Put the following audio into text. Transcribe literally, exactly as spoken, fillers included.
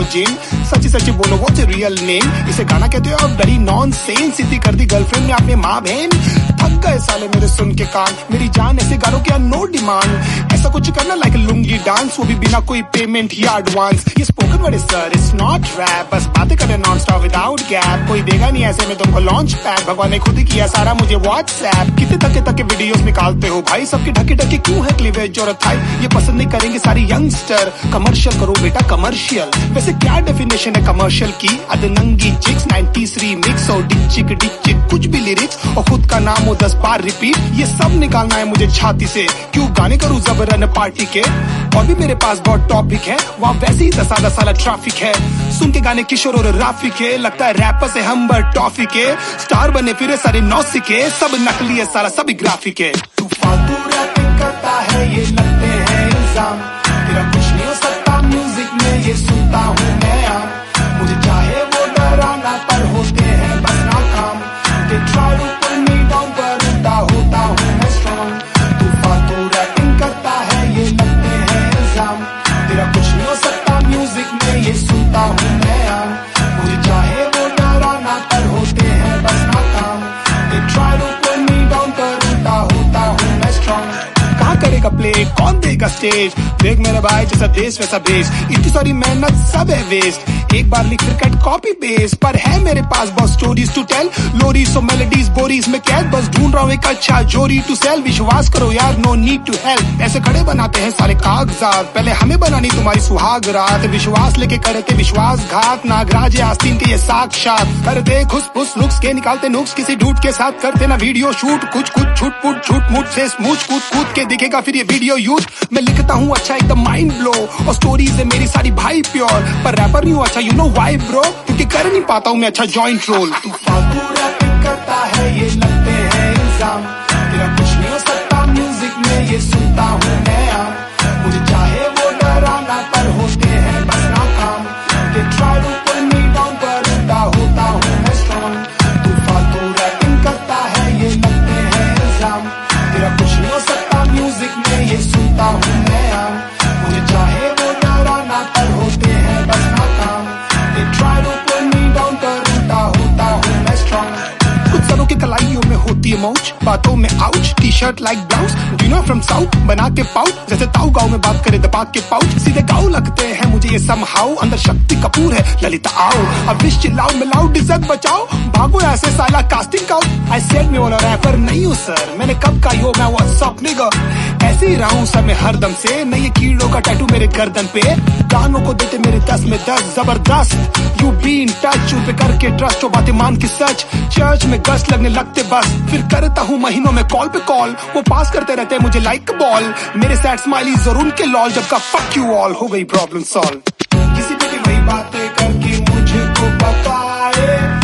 जिन सच्ची सच्ची बोलो व्हाट्स योर रियल नेम। इसे गाना कहते हो बड़ी नॉनसेंस, इतनी कर दी गर्लफ्रेंड ने अपने माँ बहन। थक गए साले मेरे सुन के कान, मेरी जान ऐसे गानों क्या नो डिमांड। ऐसा कुछ करना लाइक लुंगी डांस, वो भी बिना कोई पेमेंट या एडवांस। ये spoken word sir it's not rap, बस बातें करें नॉन स्टॉप विदाउट गैप। कोई देगा नहीं ऐसे में तुमको लॉन्च पैड, भगवान ने खुद किया सारा मुझे व्हाट्सएप। कितने तके तके वीडियोस निकालते हो भाई, सबके ढके ढके क्यों है क्लीवेज और थाई। ये पसंद नहीं करेंगे सारी यंगस्टर, कमर्शियल करो बेटा कमर्शियल। वैसे क्या डेफिनेशन है कमर्शियल की, अदनंगी चिक्स नाइंटीज़ रीमिक्स और डिचिक डिचिक कुछ भी लिरिक्स और खुद का नाम हो दस बार रिपीट। ये सब निकालना है मुझे छाती से, क्यों गाने करूं जबरन पार्टी के। और भी मेरे पास बहुत टॉपिक है, वहाँ वैसे ही दस आधा साला ट्रैफिक है। सुन के गाने किशोर और राफी के, लगता है रैपर से हम बर टॉफी के। स्टार बने फिरे सारे नौसिके, सब नकली है सारा सभी ग्राफिक है। तू फालतू रैपिंग करता है ये लगते हैं इल्जाम, तेरा कुछ नहीं हो सकता म्यूजिक में ये सुनता हूँ मैं आम। मुझे चाहे वो डराना पर होते हैं बस नाकाम। They try to pull me down पर उल्टा होता हूँ मैं स्ट्रॉन्ग। तू फालतू रैपिंग करता है ये लगते हैं इल्जाम, तेरा कुछ नहीं हो सकता म्यूजिक में ये सुनता हूँ मैं आम। मुझे चाहे वो डराना पर होते हैं बस नाकाम। They try to pull me down पर उल्टा होता हूँ मैं स्ट्रॉन्ग। कहाँ करेगा प्ले कौन देगा स्टेज, देख मेरे भाई जैसा देश वैसा भेष। इतनी सारी मेहनत सब है वेस्ट, एक बार लिख क्रिकेट कॉपी बेस। पर है मेरे पास बहुत स्टोरीज टू टेल, लोरीज और मेलोडीज बोरीज में कैद। बस ढूंढ रहा हूँ एक अच्छा जोरी टू सेल। विश्वास करो यार नो नीड टू हेल्प, ऐसे खड़े बनाते हैं सारे कागजात। पहले हमें बनानी तुम्हारी सुहाग रात, विश्वास लेके करते विश्वासघात। नागराज आस्तीन के ये साक्षात करते खुश फुस लुक्स के, निकालते नुक्स किसी ढूंढ के साथ। करते ना वीडियो शूट कुछ कुछ छूट पुट छूट मुट से स्मूच कूद कूद के दिखेगा फिर ये वीडियो यूथ। मैं लिखता हूँ अच्छा एकदम माइंड ब्लो, और स्टोरीज है मेरी सारी भाई प्योर। पर रैपर नहीं हूँ अच्छा यू नो वाई ब्रो, क्योंकि कर नहीं पाता हूँ मैं अच्छा जॉइंट रोल। तू फालतू रैपिंग करता है ये लगते हैं इल्जाम, तेरा कुछ नहीं हो सकता म्यूजिक में ये सुनता हूँ मैं आम। मुझे चाहे वो डराना पर होते हैं बस नाकाम। They try to pull me down पर उल्टा होता हूँ मैं स्ट्रॉन्ग। तू फालतू रैपिंग करता है ये लगते हैं इल्जाम, तेरा कुछ नहीं हो सकता म्यूजिक में ये सुनता हूँ मैं आम। मुझे चाहे वो डराना पर होते हैं बस नाकाम। They try to pull me down पर उल्टा होता हूँ मैं स्ट्रॉन्ग। कुछ सरों की कलाइयों में होती है मौज, बातों में ouch. T shirt like blouse do know from south, बना के पाउच जैसे ताऊ गाँव में बात करे दबा के पाउच। सीधे गाँव लगते हैं मुझे ये समहाउ, अंदर शक्ति कपूर है ललिता आओ। अब विश चिल्लाओ मिलाओ डिजर्ट बचाओ, भागो ऐसे साला कास्टिंग काउट। आई सेड मैं वाला रैपर नहीं हूँ सर, मैंने कब का यो मैं व्हाट्सअप निगा। ऐसे ही रहा हूँ सर मैं हरदम से, नहीं ये कीड़ों का टैटू मेरे गर्दन पे। गानों को देते मेरे दस में दस जबरदस्त, यू बी इन टच पे करके ट्रस्ट जो बातें मान की सच। चर्च में गश्त लगने लगते बस, फिर करता हूँ महीनों में कॉल पे कॉल। वो पास करते रहते मुझे लाइक बॉल, मेरे सैड स्माइलीज और उनके लॉल। जब का फक यू ऑल हो गई प्रॉब्लम सॉल्व। किसी पे भी वही बातें करके मुझे को बताए